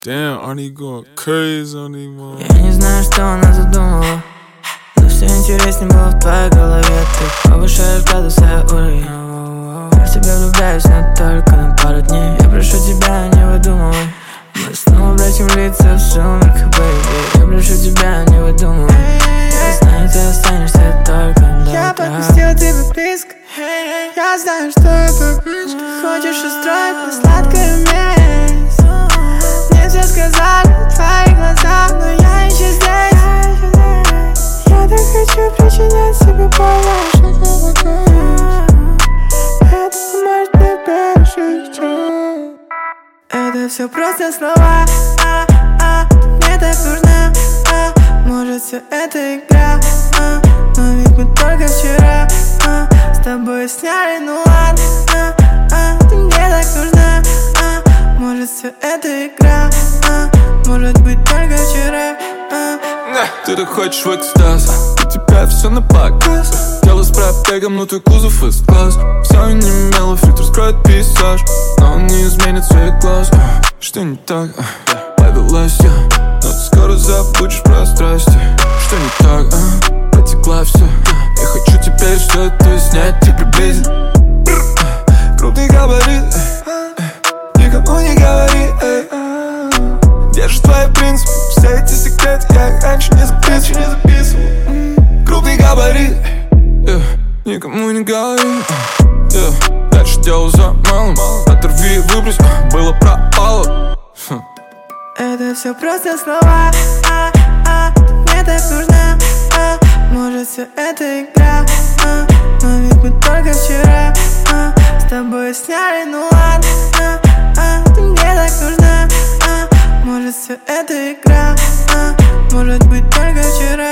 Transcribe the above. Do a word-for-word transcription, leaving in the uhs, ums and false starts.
Damn, Arnie going crazy on these motherfuckers. Я не знаю, что она задумала, но все интереснее было в твоей голове. Ты повышаешь градусы уровень. Я в тебя влюбляюсь, но только на пару дней. Я прошу тебя, не выдумывай. Мы снова бросим лица в сумерках, бэйби. Я прошу тебя, не выдумывай. Я знаю, ты останешься только до утра. Я подпустила тебя близко. Я знаю, что это близко. Хочешь устроить мне сладкое месть. Мне все сказали в твоих глазах, но я еще здесь. Я так хочу причинять себе боль. Это поможет тебе жить. Это все просто слова, а, а, мне так нужна, а, может все это игра, а, но ведь мы только вчера, а, с тобой сняли, ну ладно, а, а, ты мне так нужна, а, может все это игра, а, может быть только вчера, а. Ты так хочешь в экстаз, у тебя все на показ. Дело с пробегом, но твой кузов из глаз. Все не имело, фильтр скроет пейзаж, но он не изменит своих глаз. Что не так? Повелась я, но ты скоро забудешь про страсти. Что не так? А? Потекла все. Я хочу теперь все это снять и приблизить. Крупный габарит, никому не говори. Где же твои принципы? Все эти секреты я их раньше не записывал, не записывал. Крупный габарит, yeah, никому не говори, yeah. Дальше дело за малым, оторви и выбрось, было пропало. Это все просто слова, а, а, мне так нужна, а, может все это игра, а, но ведь мы только вчера, а, с тобой сняли, ну ладно, а, а, ты мне так нужна, а, может все это игра, а, может быть только вчера.